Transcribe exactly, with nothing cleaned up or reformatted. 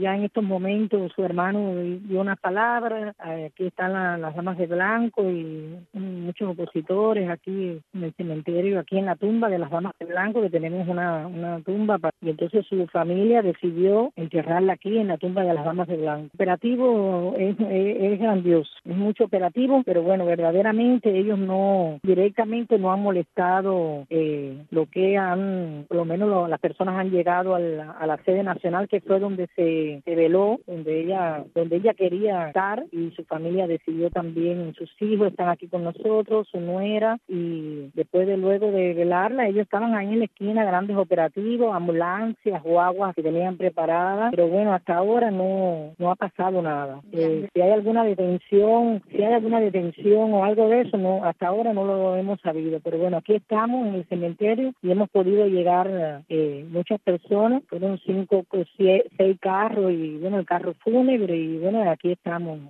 ya en estos momentos su hermano dio unas palabras, eh, aquí están la, las damas de blanco y mm, muchos opositores aquí en el cementerio, aquí en la tumba de las damas de blanco, que tenemos una, una tumba, pa- y entonces su familia decidió enterrarla aquí en la tumba de las damas de blanco. El operativo es, es, es grandioso, es mucho operativo, pero bueno, verdaderamente ellos no, directamente no han molestado eh, lo que han, por lo menos lo, las personas han llegado a la, a la sede nacional, que fue donde se, se veló, donde ella, donde ella quería estar, y su familia decidió también, sus hijos están aquí con nosotros, su nuera, y después de luego de velarla, ellos estaban ahí en la esquina, grandes operativos, ambulancias, guaguas que tenían preparadas, pero bueno, hasta ahora no, no ha pasado nada. Eh, si hay alguna detención, si hay alguna detención o algo de eso, no, hasta ahora no lo hemos sabido, pero bueno, aquí estamos en el cementerio y hemos podido llegar eh, muchas personas, fueron cinco, seis, seis carros y bueno, el carro fúnebre y bueno, aquí estamos.